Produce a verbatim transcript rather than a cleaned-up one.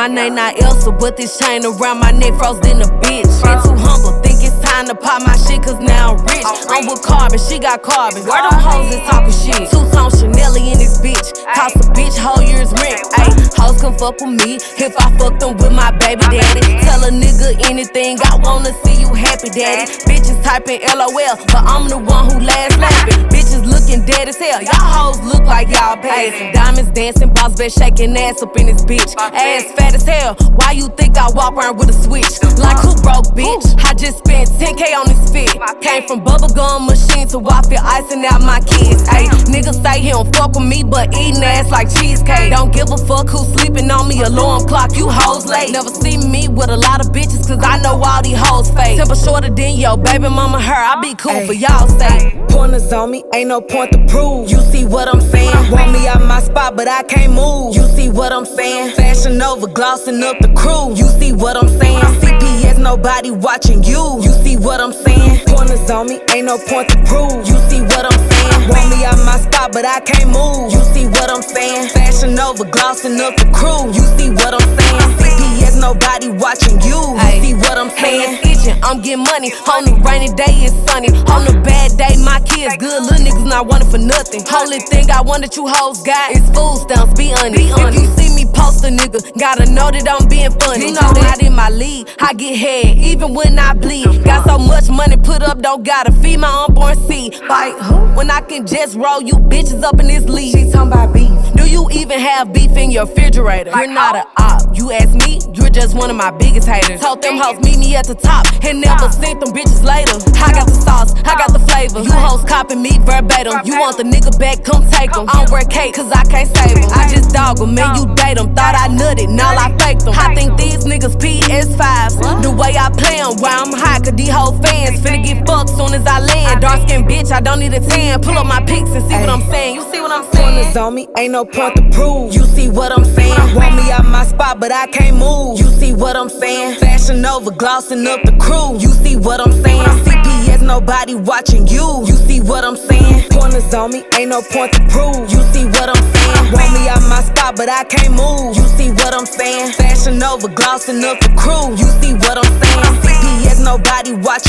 My name not Elsa, but this chain around my neck froze in a bitch. Been too humble, think it's time to pop my shit, cause now I'm rich. I'm with Carbon, she got Carbon. Where them hoes is talking shit? Two-tone Chanel in this bitch. Cost a bitch whole year's rent. Ayy, hoes come fuck with me if I fuck them with my baby daddy. Tell a nigga anything, I wanna see you happy, daddy. Bitches typing LOL, but I'm the one who last laughing. Bitches looking dead as hell, y'all hoes look like y'all paid. Diamonds dancing, boss bitch shaking ass up in this bitch. Ass fat as hell, why you think I walk around with a switch? Like who broke, bitch? I just spent ten K on this fit. Came from bubblegum machine to waffle icing out my kids. Ayy, niggas say he don't fuck with me, but eating ass like cheesecake. Don't give a fuck who's sleeping on me, alarm clock, you hoes late. Never see me with a lot of bitches, cause I know all these hoes fake. Temper shorter than yo baby mama her, I be cool Ay. For y'all sake. Pointers on me, ain't no point to prove. You see what I'm saying? Want me out my spot, but I can't move. You see what I'm saying? Fashion over, glossing up the crew. You see what I'm saying? C P S, nobody watching you. You see what I'm saying? Pointers on me, ain't no point to prove. You see what I'm saying? Want me out my spot, but I can't move. You see what I'm saying? Fashion over, glossing up the crew. You see what I'm saying? C P S, nobody watching you. You see what I'm saying? I'm getting money. On the rainy day, it's sunny. On the bad day, my kids good. Little niggas not wanting for nothing. Only thing I want that you hoes got is food stamps. Be honest. Be honest. If you see me post a nigga, gotta know that I'm being funny. You know that in my league, I get head even when I bleed. Got so much money put up, don't gotta feed my unborn seed. Fight who? When I can just roll you bitches up in this league. She talking about beef. Do you even have beef in your refrigerator? You're not a op. You ask me, you're just one of my biggest haters. Told them hoes meet me at the top and never seen them bitches later. I got the sauce, I got the flavor. You hoes copying me verbatim. You want the nigga back, come take him. I don't wear cake cause I can't save him. I just dog him, man, you date him. Thought I nutted, now I faked them. I think these niggas P S fives. The way I play them, why I'm high, cause these whole fans finna get fucked soon as I land. Dark skin bitch, I don't need a tan. Pull up my pics and see what I'm saying. You see what I'm saying? Pointers on me, ain't no point to prove. You see what I'm saying? Want me out my spot, but I can't move. You see what I'm saying? Fashion over, glossing up the crew. You see what I'm saying? C P S, nobody watching you. You see what I'm saying? Pointers on me, ain't no point to prove. You see what I'm saying? Want me out my spot, but I can't move. You see what I'm saying? Fashion over, glossing up the crew. You see what I'm saying? C P S, nobody watching